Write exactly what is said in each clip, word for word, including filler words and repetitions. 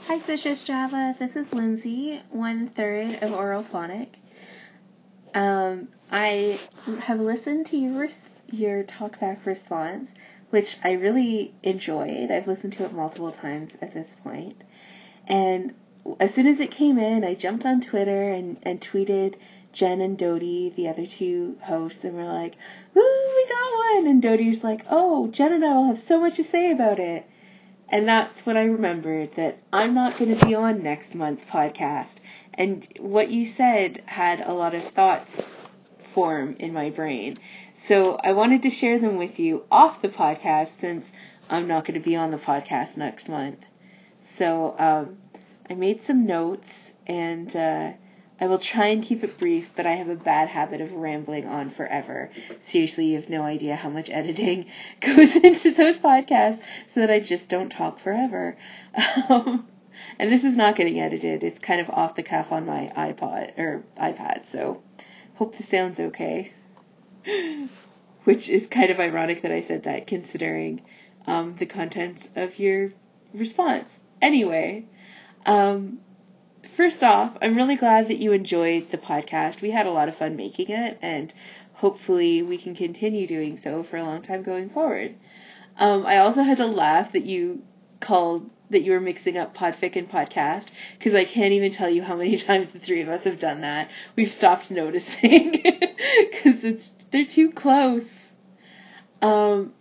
Hi, Citrus Java. This is Lindsay, one third of Oralphonic. Um, I have listened to your your talkback response, which I really enjoyed. I've listened to it multiple times at this point. And as soon as it came in, I jumped on Twitter and, and tweeted Jen and Dodie, the other two hosts, and we're like, woo, we got one! And Dodie's like, oh, Jen and I will have so much to say about it. And that's when I remembered that I'm not going to be on next month's podcast. And what you said had a lot of thoughts form in my brain. So I wanted to share them with you off the podcast since I'm not going to be on the podcast next month. So um, I made some notes, and uh, I will try and keep it brief, but I have a bad habit of rambling on forever. Seriously, you have no idea how much editing goes into those podcasts so that I just don't talk forever. Um, and this is not getting edited. It's kind of off the cuff on my iPod, or iPad, so hope this sounds okay. Which is kind of ironic that I said that, considering um, the contents of your response. Anyway, um... First off, I'm really glad that you enjoyed the podcast. We had a lot of fun making it, and hopefully we can continue doing so for a long time going forward. Um, I also had to laugh that you called, that you were mixing up podfic and podcast, because I can't even tell you how many times the three of us have done that. We've stopped noticing, because it's they're too close. Um,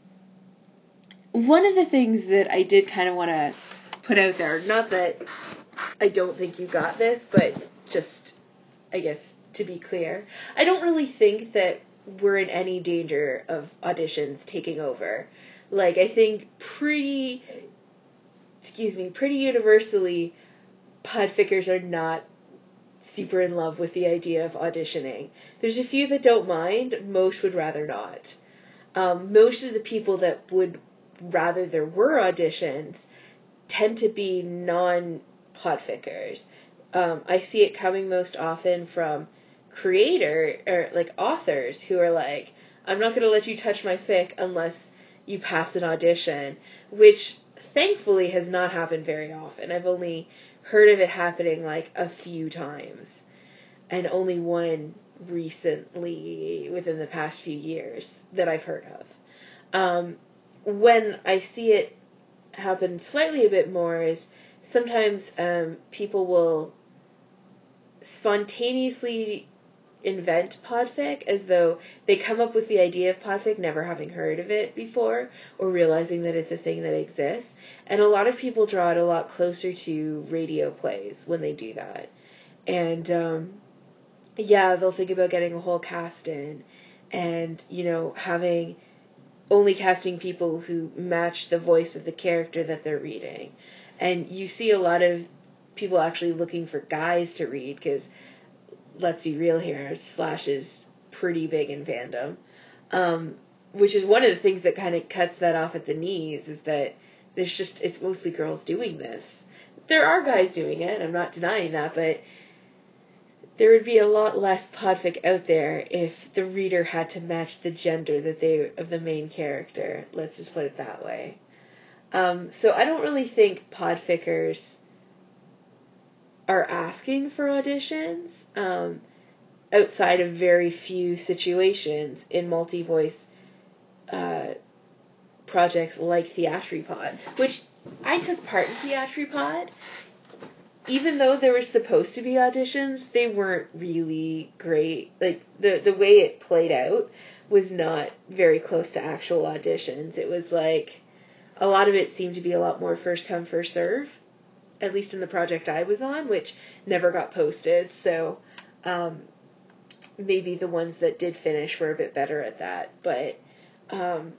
one of the things that I did kind of want to put out there, not that I don't think you got this, but just, I guess, to be clear, I don't really think that we're in any danger of auditions taking over. Like, I think pretty, excuse me, pretty universally, podfickers are not super in love with the idea of auditioning. There's a few that don't mind, most would rather not. Um, most of the people that would rather there were auditions tend to be non podfickers. Um, I see it coming most often from creator or like authors who are like, I'm not going to let you touch my fic unless you pass an audition, which thankfully has not happened very often. I've only heard of it happening like a few times, and only one recently within the past few years that I've heard of. Um, when I see it happen slightly a bit more is sometimes um, people will spontaneously invent podfic as though they come up with the idea of podfic never having heard of it before or realizing that it's a thing that exists. And a lot of people draw it a lot closer to radio plays when they do that. And um, yeah, they'll think about getting a whole cast in and, you know, having only casting people who match the voice of the character that they're reading. And you see a lot of people actually looking for guys to read, because, let's be real here, Slash is pretty big in fandom. Um, which is one of the things that kind of cuts that off at the knees, is that there's just, it's mostly girls doing this. There are guys doing it, I'm not denying that, but there would be a lot less podfic out there if the reader had to match the gender that they of the main character. Let's just put it that way. Um, so I don't really think podfickers are asking for auditions um, outside of very few situations in multi-voice uh, projects like Theatripod, which I took part in Theatripod. Even though there were supposed to be auditions, they weren't really great. Like, the, the way it played out was not very close to actual auditions. It was like, a lot of it seemed to be a lot more first come, first serve, at least in the project I was on, which never got posted, so um, maybe the ones that did finish were a bit better at that. But, um,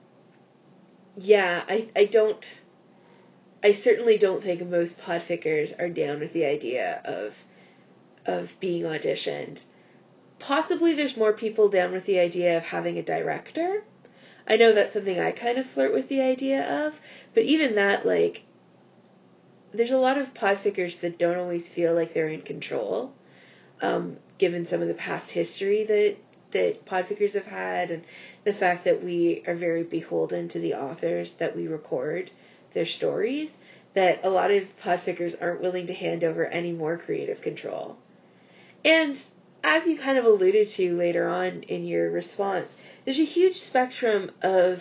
yeah, I, I don't... I certainly don't think most podfickers are down with the idea of of being auditioned. Possibly there's more people down with the idea of having a director. I know that's something I kind of flirt with the idea of, but even that, like, there's a lot of podfickers that don't always feel like they're in control, um, given some of the past history that that podfickers have had, and the fact that we are very beholden to the authors that we record their stories, that a lot of podfickers aren't willing to hand over any more creative control. And as you kind of alluded to later on in your response, there's a huge spectrum of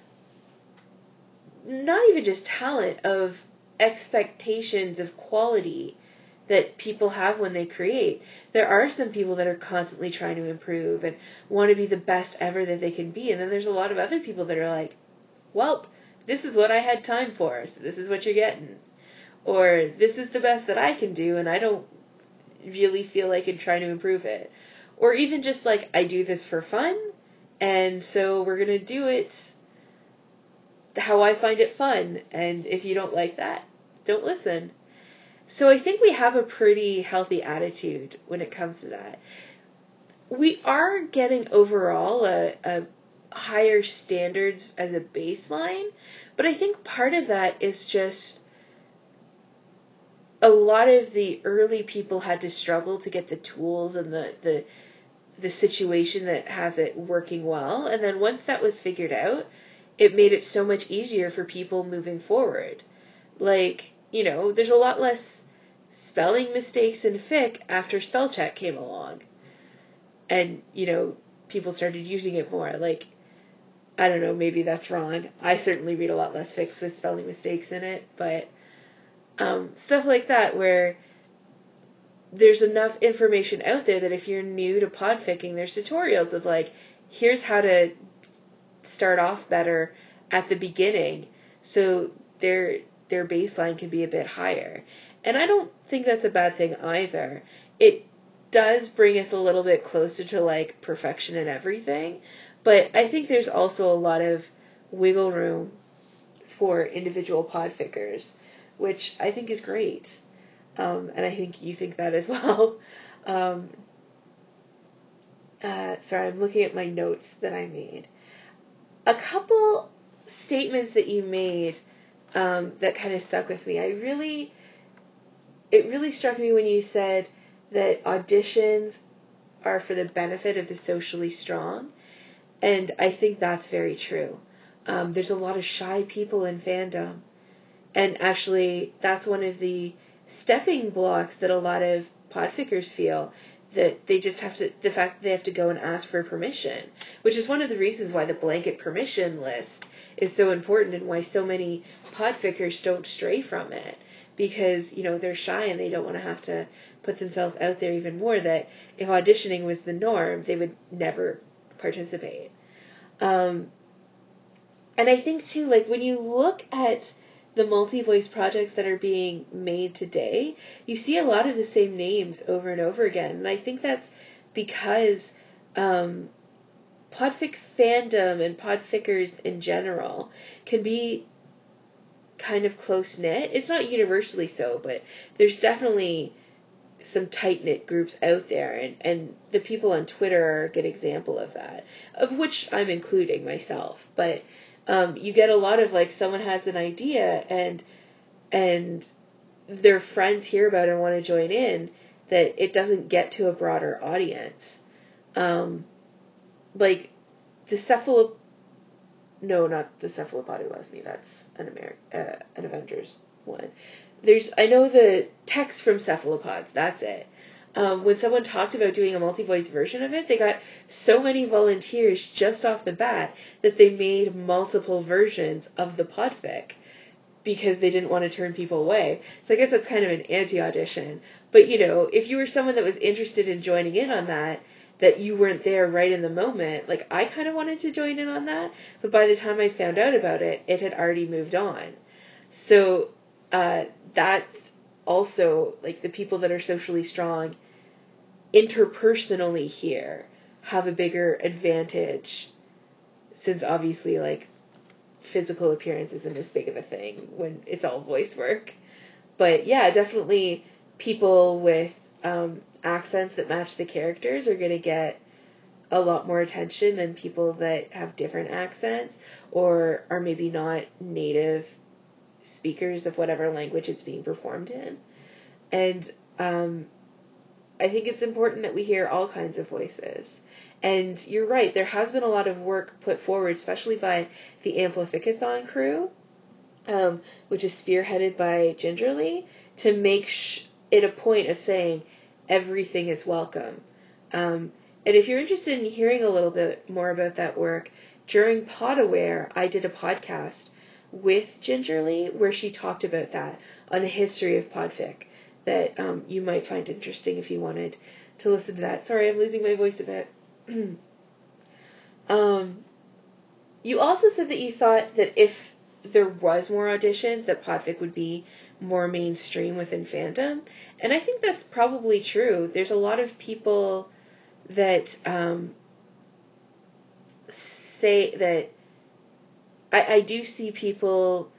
not even just talent, of expectations of quality that people have when they create. There are some people that are constantly trying to improve and want to be the best ever that they can be. And then there's a lot of other people that are like, well, this is what I had time for, so this is what you're getting. Or this is the best that I can do, and I don't really feel like I'm trying to improve it. Or even just like, I do this for fun, and so we're going to do it how I find it fun. And if you don't like that, don't listen. So I think we have a pretty healthy attitude when it comes to that. We are getting overall a, a higher standards as a baseline, but I think part of that is just a lot of the early people had to struggle to get the tools and the, the, the situation that has it working well. And then once that was figured out, it made it so much easier for people moving forward. Like, you know, there's a lot less spelling mistakes in fic after spell check came along. And, you know, people started using it more. Like, I don't know, maybe that's wrong. I certainly read a lot less fics with spelling mistakes in it, but um, stuff like that where there's enough information out there that if you're new to podficking, there's tutorials of like, here's how to start off better at the beginning, so their their baseline can be a bit higher. And I don't think that's a bad thing either. It does bring us a little bit closer to like perfection and everything, but I think there's also a lot of wiggle room for individual podfickers, which I think is great. Um, and I think you think that as well. Um, uh, sorry, I'm looking at my notes that I made. A couple statements that you made um, that kind of stuck with me. I really, it really struck me when you said that auditions are for the benefit of the socially strong. And I think that's very true. Um, there's a lot of shy people in fandom. And actually, that's one of the stepping blocks that a lot of podfickers feel, that they just have to, the fact that they have to go and ask for permission, which is one of the reasons why the blanket permission list is so important and why so many podfickers don't stray from it. Because, you know, they're shy and they don't want to have to put themselves out there even more, that if auditioning was the norm, they would never participate. Um, and I think, too, like, when you look at the multi-voice projects that are being made today, you see a lot of the same names over and over again. And I think that's because um, podfic fandom and podfickers in general can be kind of close-knit. It's not universally so, but there's definitely some tight-knit groups out there, and, and the people on Twitter are a good example of that, of which I'm including myself. But um, you get a lot of, like, someone has an idea, and and their friends hear about it and want to join in, that it doesn't get to a broader audience. Um, like, the cephalop... No, not the cephalopod who loves me. That's an Ameri- uh, an Avengers one. There's, I know the text from cephalopods. That's it. Um, when someone talked about doing a multi-voice version of it, they got so many volunteers just off the bat that they made multiple versions of the podfic because they didn't want to turn people away. So I guess that's kind of an anti-audition. But, you know, if you were someone that was interested in joining in on that, that you weren't there right in the moment, like, I kind of wanted to join in on that, but by the time I found out about it, it had already moved on. So, uh, that's also, like, the people that are socially strong interpersonally here have a bigger advantage, since obviously, like, physical appearance isn't as big of a thing when it's all voice work. But yeah, definitely people with um, accents that match the characters are going to get a lot more attention than people that have different accents or are maybe not native speakers of whatever language it's being performed in. And um, I think it's important that we hear all kinds of voices. And you're right, there has been a lot of work put forward, especially by the Amplificathon crew, um, which is spearheaded by Gingerly, to make sh- it a point of saying everything is welcome. Um, and if you're interested in hearing a little bit more about that work, during Podaware, I did a podcast with Gingerly where she talked about that on the history of podfic that um, you might find interesting if you wanted to listen to that. Sorry, I'm losing my voice a bit. um, you also said that you thought that if there was more auditions, that podfic would be more mainstream within fandom. And I think that's probably true. There's a lot of people that um, say that I, I do see people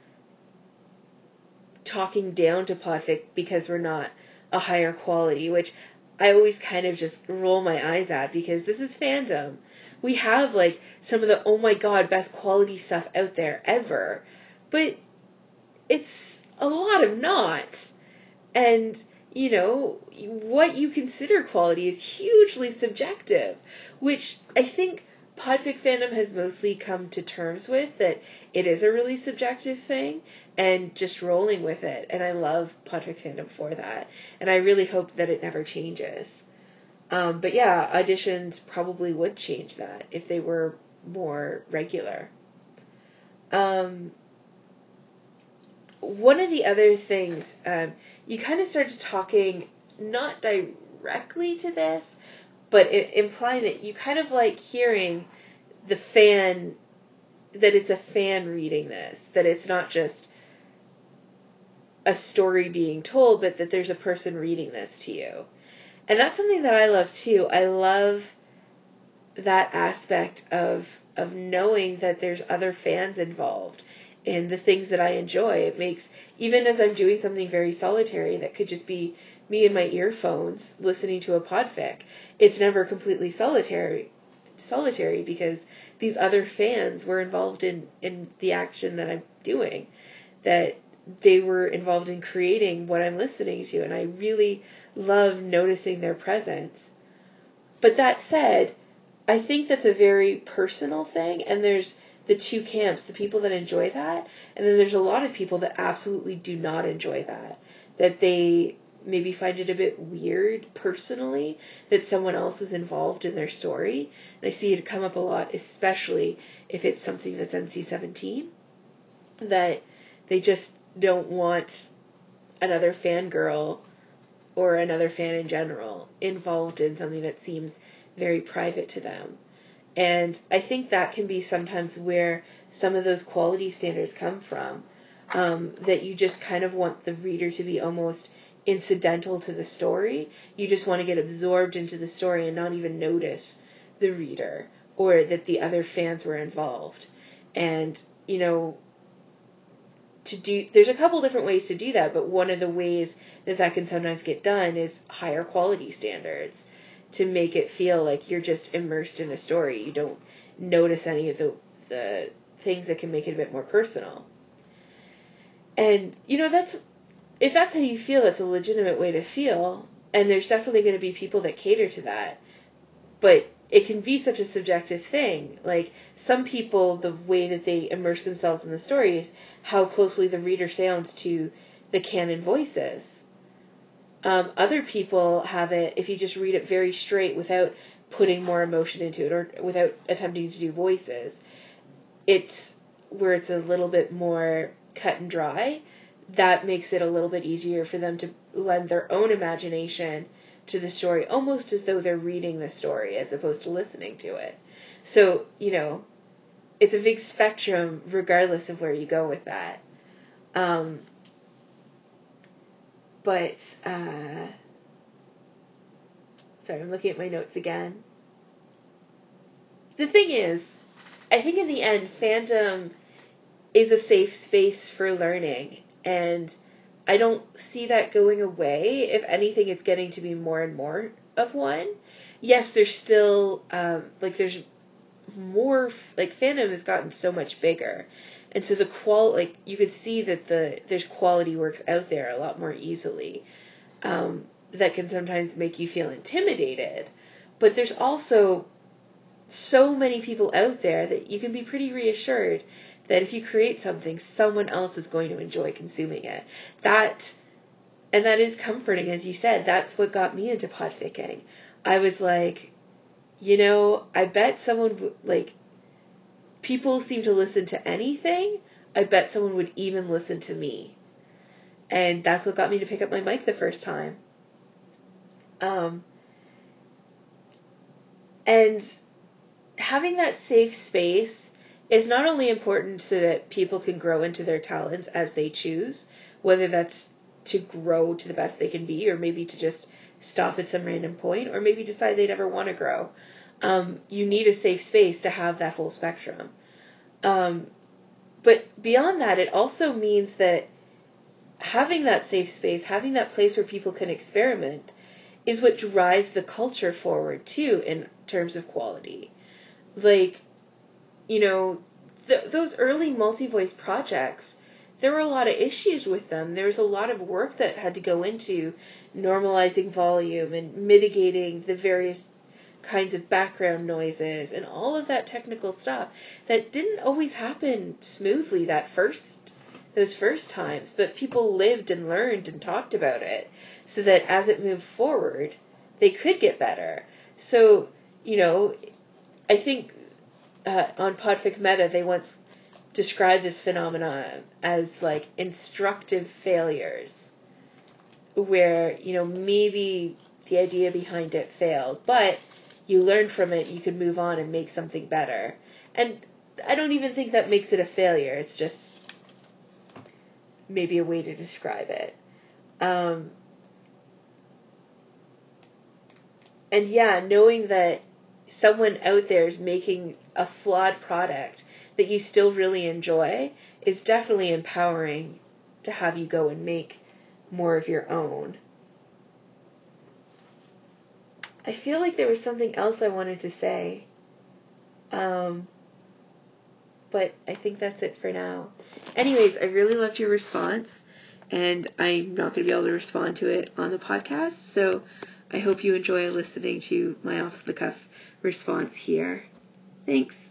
talking down to podfic because we're not a higher quality, which I always kind of just roll my eyes at, because this is fandom. We have, like, some of the, oh my god, best quality stuff out there ever. But it's a lot of not. And, you know, what you consider quality is hugely subjective, which I think podfic fandom has mostly come to terms with, that it is a really subjective thing, and just rolling with it. And I love podfic fandom for that. And I really hope that it never changes. Um, but yeah, auditions probably would change that if they were more regular. Um, one of the other things, um, you kind of started talking, not directly to this, but it, implying that you kind of like hearing the fan, that it's a fan reading this, that it's not just a story being told, but that there's a person reading this to you. And that's something that I love too. I love that aspect of of knowing that there's other fans involved in the things that I enjoy. It makes, even as I'm doing something very solitary that could just be me and my earphones listening to a podfic, it's never completely solitary solitary because these other fans were involved in, in the action that I'm doing, that they were involved in creating what I'm listening to, and I really love noticing their presence. But that said, I think that's a very personal thing, and there's the two camps, the people that enjoy that, and then there's a lot of people that absolutely do not enjoy that, that they maybe find it a bit weird personally that someone else is involved in their story. And I see it come up a lot, especially if it's something that's N C seventeen, that they just don't want another fangirl or another fan in general involved in something that seems very private to them. And I think that can be sometimes where some of those quality standards come from, um, that you just kind of want the reader to be almost incidental to the story. You just want to get absorbed into the story and not even notice the reader or that the other fans were involved. And, you know, to do, there's a couple different ways to do that, but one of the ways that that can sometimes get done is higher quality standards, to make it feel like you're just immersed in a story. You don't notice any of the the things that can make it a bit more personal. And, you know, that's, if that's how you feel, that's a legitimate way to feel, and there's definitely going to be people that cater to that. But it can be such a subjective thing. Like, some people, the way that they immerse themselves in the story is how closely the reader sounds to the canon voices. Um, other people have it, if you just read it very straight without putting more emotion into it or without attempting to do voices, it's where it's a little bit more cut and dry. That makes it a little bit easier for them to lend their own imagination to the story, almost as though they're reading the story as opposed to listening to it. So, you know, it's a big spectrum regardless of where you go with that. Um, but, uh, sorry, I'm looking at my notes again. The thing is, I think in the end, fandom is a safe space for learning, and I don't see that going away. If anything, it's getting to be more and more of one. Yes, there's still, um, like, there's more, like, fandom has gotten so much bigger, and so the qual, like, you could see that the there's quality works out there a lot more easily, um, that can sometimes make you feel intimidated, but there's also so many people out there that you can be pretty reassured that if you create something, someone else is going to enjoy consuming it. That, and that is comforting, as you said. That's what got me into podficking. I was like, you know, I bet someone, like, people seem to listen to anything. I bet someone would even listen to me. And that's what got me to pick up my mic the first time. Um, and having that safe space is not only important so that people can grow into their talents as they choose, whether that's to grow to the best they can be, or maybe to just stop at some random point, or maybe decide they never want to grow. Um, you need a safe space to have that whole spectrum. Um, but beyond that, it also means that having that safe space, having that place where people can experiment, is what drives the culture forward, too, in terms of quality. Like, you know, th- those early multi-voice projects, there were a lot of issues with them. There was a lot of work that had to go into normalizing volume and mitigating the various kinds of background noises and all of that technical stuff that didn't always happen smoothly that first those first times, but people lived and learned and talked about it so that as it moved forward, they could get better. So, you know, I think uh, on Podfic Meta, they once described this phenomenon as like instructive failures, where, you know, maybe the idea behind it failed, but you learn from it, you can move on and make something better. And I don't even think that makes it a failure. It's just maybe a way to describe it. Um, and yeah, knowing that someone out there is making a flawed product that you still really enjoy is definitely empowering to have you go and make more of your own. I feel like there was something else I wanted to say. Um, but I think that's it for now. Anyways, I really loved your response, and I'm not going to be able to respond to it on the podcast, so I hope you enjoy listening to my off-the-cuff response here. Thanks.